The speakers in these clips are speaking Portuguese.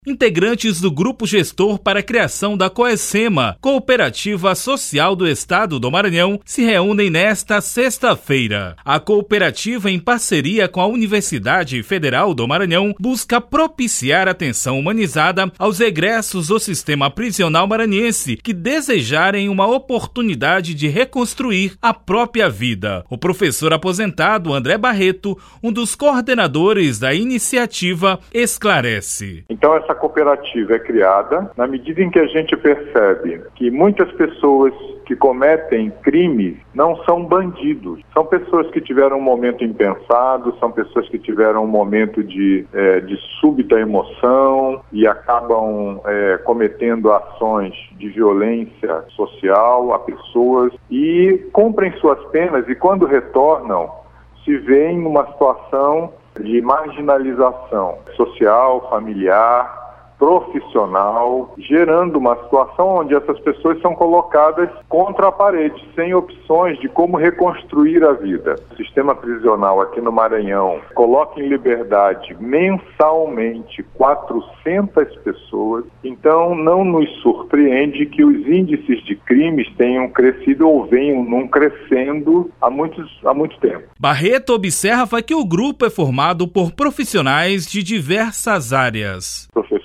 Integrantes do Grupo Gestor para a Criação da Coesema, Cooperativa Social do Estado do Maranhão, se reúnem nesta sexta-feira. A cooperativa, em parceria com a Universidade Federal do Maranhão, busca propiciar atenção humanizada aos egressos do sistema prisional maranhense que desejarem uma oportunidade de reconstruir a própria vida. O professor aposentado André Barreto, um dos coordenadores da iniciativa, esclarece. Então, essa cooperativa é criada na medida em que a gente percebe que muitas pessoas que cometem crimes não são bandidos. São pessoas que tiveram um momento impensado, são pessoas que tiveram um momento de súbita emoção e acabam cometendo ações de violência social a pessoas e cumprem suas penas e quando retornam se veem numa situação de marginalização social, familiar, profissional, gerando uma situação onde essas pessoas são colocadas contra a parede, sem opções de como reconstruir a vida. O sistema prisional aqui no Maranhão coloca em liberdade mensalmente 400 pessoas, então não nos surpreende que os índices de crimes tenham crescido ou venham não crescendo há muito tempo. Barreto observa que o grupo é formado por profissionais de diversas áreas. Professores,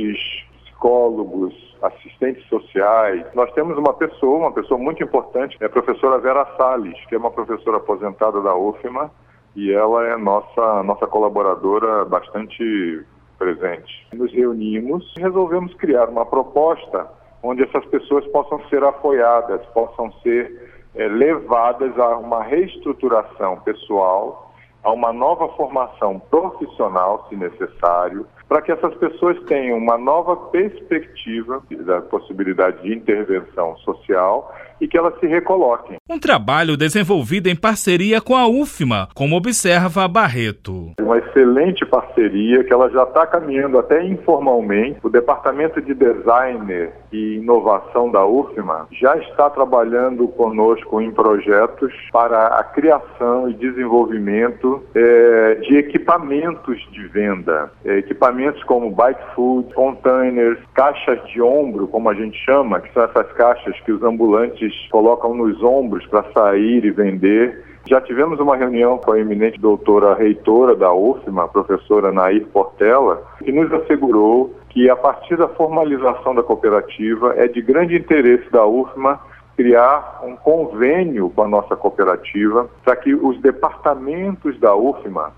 psicólogos, assistentes sociais. Nós temos uma pessoa muito importante, é a professora Vera Salles, que é uma professora aposentada da UFMA e ela é nossa colaboradora bastante presente. Nos reunimos e resolvemos criar uma proposta onde essas pessoas possam ser apoiadas, possam ser levadas a uma reestruturação pessoal, a uma nova formação profissional, se necessário, para que essas pessoas tenham uma nova perspectiva da possibilidade de intervenção social e que elas se recoloquem. Um trabalho desenvolvido em parceria com a UFMA, como observa Barreto. Uma excelente parceria que ela já está caminhando até informalmente. O Departamento de Design e Inovação da UFMA já está trabalhando conosco em projetos para a criação e desenvolvimento de equipamentos de venda. Equipamentos como bike food, containers, caixas de ombro, como a gente chama, que são essas caixas que os ambulantes colocam nos ombros para sair e vender. Já tivemos uma reunião com a eminente doutora reitora da UFMA, a professora Nair Portela, que nos assegurou que a partir da formalização da cooperativa é de grande interesse da UFMA criar um convênio com a nossa cooperativa para que os departamentos da UFMA,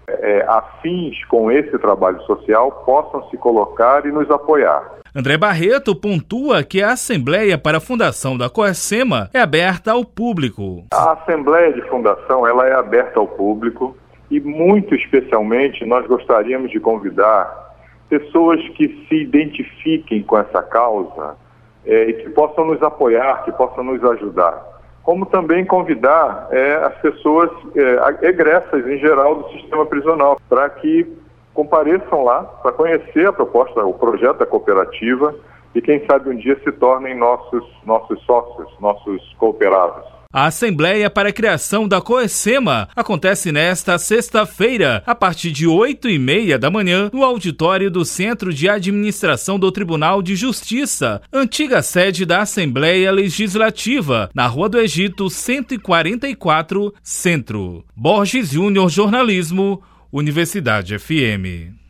afins com esse trabalho social, possam se colocar e nos apoiar. André Barreto pontua que a Assembleia para a Fundação da Coesema é aberta ao público. A Assembleia de Fundação ela é aberta ao público e, muito especialmente, nós gostaríamos de convidar pessoas que se identifiquem com essa causa e que possam nos apoiar, que possam nos ajudar. Como também convidar as pessoas egressas, em geral, do sistema prisional, para que compareçam lá para conhecer a proposta, o projeto da cooperativa e quem sabe um dia se tornem nossos sócios, nossos cooperados. A Assembleia para a Criação da Coesema acontece nesta sexta-feira, a partir de 8h30 da manhã, no auditório do Centro de Administração do Tribunal de Justiça, antiga sede da Assembleia Legislativa, na Rua do Egito, 144, Centro. Borges Júnior, Jornalismo, Universidade FM.